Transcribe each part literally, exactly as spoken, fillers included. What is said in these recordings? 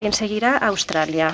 Quien seguirá Australia.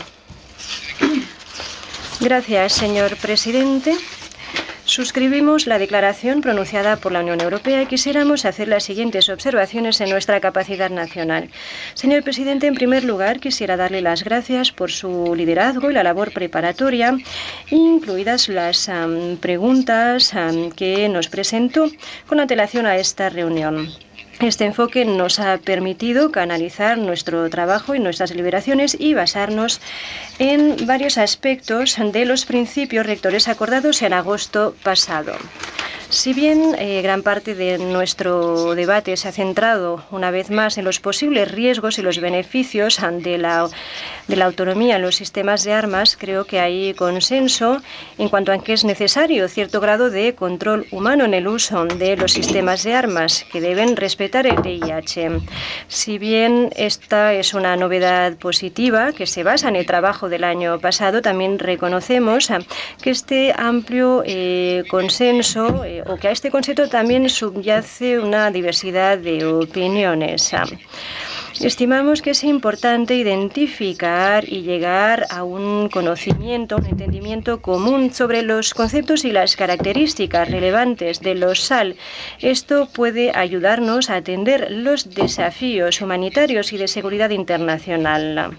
Gracias, señor presidente. Suscribimos la declaración pronunciada por la Unión Europea y quisiéramos hacer las siguientes observaciones en nuestra capacidad nacional. Señor presidente, en primer lugar, quisiera darle las gracias por su liderazgo y la labor preparatoria, incluidas las um, preguntas um, que nos presentó con antelación a esta reunión. Este enfoque nos ha permitido canalizar nuestro trabajo y nuestras deliberaciones y basarnos en varios aspectos de los principios rectores acordados en agosto pasado. Si bien eh, gran parte de nuestro debate se ha centrado una vez más en los posibles riesgos y los beneficios de la, de la autonomía en los sistemas de armas, creo que hay consenso en cuanto a que es necesario cierto grado de control humano en el uso de los sistemas de armas que deben respetar el V I H. Si bien esta es una novedad positiva que se basa en el trabajo del año pasado, también reconocemos que este amplio eh, consenso eh, o que a este concepto también subyace una diversidad de opiniones. Estimamos que es importante identificar y llegar a un conocimiento, un entendimiento común sobre los conceptos y las características relevantes de los S A L. Esto puede ayudarnos a atender los desafíos humanitarios y de seguridad internacional.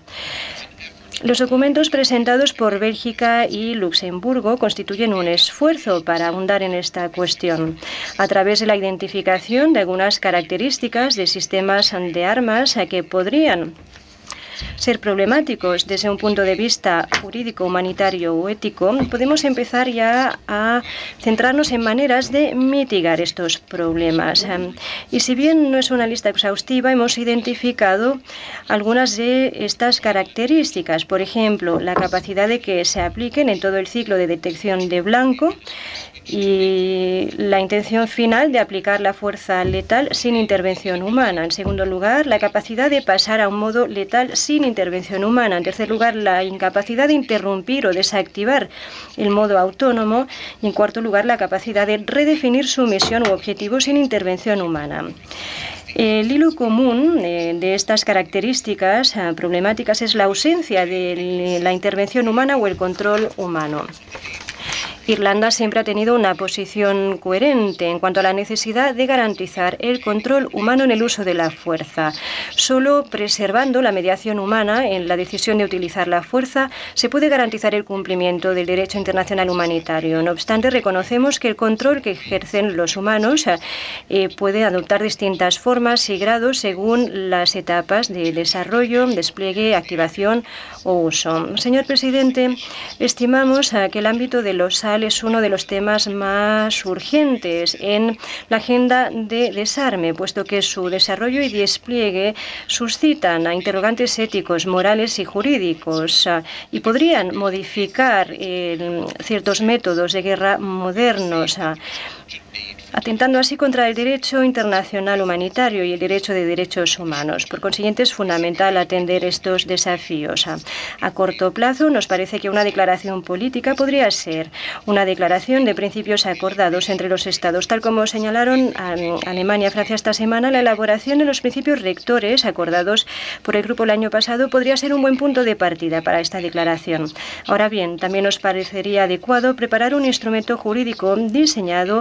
Los documentos presentados por Bélgica y Luxemburgo constituyen un esfuerzo para ahondar en esta cuestión, a través de la identificación de algunas características de sistemas de armas que podrían ser problemáticos desde un punto de vista jurídico, humanitario o ético. Podemos empezar ya a centrarnos en maneras de mitigar estos problemas. Y si bien no es una lista exhaustiva, hemos identificado algunas de estas características. Por ejemplo, la capacidad de que se apliquen en todo el ciclo de detección de blanco y la intención final de aplicar la fuerza letal sin intervención humana. En segundo lugar, la capacidad de pasar a un modo letal sin intervención humana. En tercer lugar, la incapacidad de interrumpir o desactivar el modo autónomo. Y en cuarto lugar, la capacidad de redefinir su misión u objetivo sin intervención humana. El hilo común eh, de estas características eh, problemáticas es la ausencia de la intervención humana o el control humano. Irlanda siempre ha tenido una posición coherente en cuanto a la necesidad de garantizar el control humano en el uso de la fuerza. Solo preservando la mediación humana en la decisión de utilizar la fuerza se puede garantizar el cumplimiento del derecho internacional humanitario. No obstante, reconocemos que el control que ejercen los humanos eh, puede adoptar distintas formas y grados según las etapas de desarrollo, despliegue, activación o uso. Señor presidente, estimamos eh, que el ámbito de los S A L es uno de los temas más urgentes en la agenda de desarme, puesto que su desarrollo y despliegue suscitan a interrogantes éticos, morales y jurídicos uh, y podrían modificar eh, ciertos métodos de guerra modernos, uh, atentando así contra el derecho internacional humanitario y el derecho de derechos humanos. Por consiguiente, es fundamental atender estos desafíos. A, a corto plazo, nos parece que una declaración política podría ser una declaración de principios acordados entre los Estados, tal como señalaron a, Alemania y Francia esta semana. La elaboración de los principios rectores acordados por el grupo el año pasado podría ser un buen punto de partida para esta declaración. Ahora bien, también nos parecería adecuado preparar un instrumento jurídico diseñado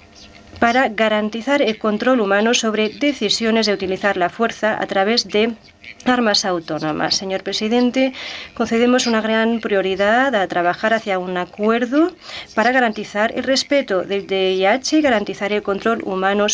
para garantizar el control humano sobre decisiones de utilizar la fuerza a través de armas autónomas. Señor presidente, concedemos una gran prioridad a trabajar hacia un acuerdo para garantizar el respeto del V I H y garantizar el control humano